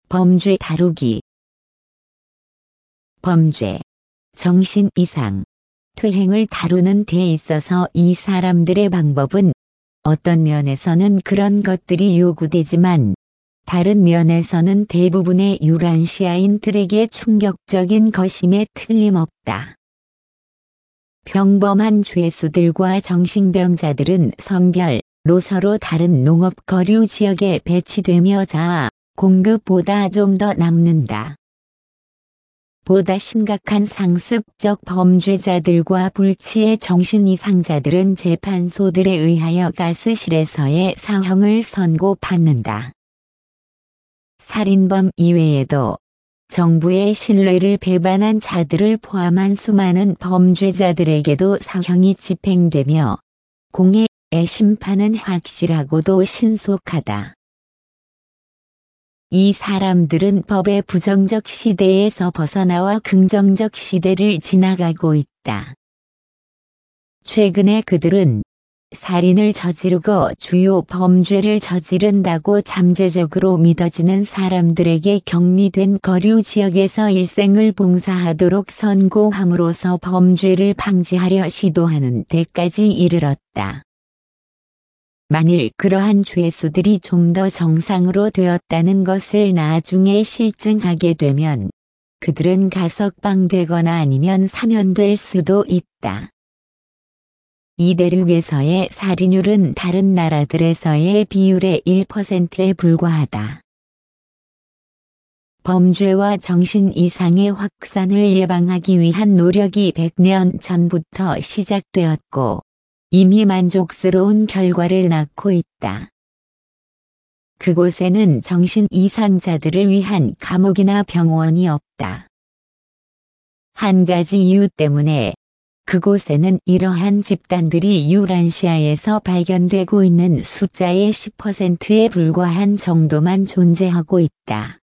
범죄 다루기. 범죄, 정신 이상, 퇴행을 다루는 데 있어서 이 사람들의 방법은 어떤 면에서는 그런 것들이 요구되지만 다른 면에서는 대부분의 유란시아인들에게 충격적인 것임에 틀림없다. 평범한 죄수들과 정신병자들은 성별로 서로 다른 농업 거류 지역에 배치되며 자아 공급보다 좀 더 남는다. 보다 심각한 상습적 범죄자들과 불치의 정신 이상자들은 재판소들에 의하여 가스실에서의 사형을 선고받는다. 살인범 이외에도 정부의 신뢰를 배반한 자들을 포함한 수많은 범죄자들에게도 사형이 집행되며 공의의 심판은 확실하고도 신속하다. 이 사람들은 법의 부정적 시대에서 벗어나와 긍정적 시대를 지나가고 있다. 최근에 그들은 살인을 저지르고 주요 범죄를 저지른다고 잠재적으로 믿어지는 사람들에게 격리된 거류 지역에서 일생을 봉사하도록 선고함으로써 범죄를 방지하려 시도하는 데까지 이르렀다. 만일 그러한 죄수들이 좀 더 정상으로 되었다는 것을 나중에 실증하게 되면 그들은 가석방되거나 아니면 사면될 수도 있다. 이 대륙에서의 살인율은 다른 나라들에서의 비율의 1%에 불과하다. 범죄와 정신 이상의 확산을 예방하기 위한 노력이 100년 전부터 시작되었고 이미 만족스러운 결과를 낳고 있다. 그곳에는 정신 이상자들을 위한 감옥이나 병원이 없다. 한 가지 이유 때문에 그곳에는 이러한 집단들이 유란시아에서 발견되고 있는 숫자의 10%에 불과한 정도만 존재하고 있다.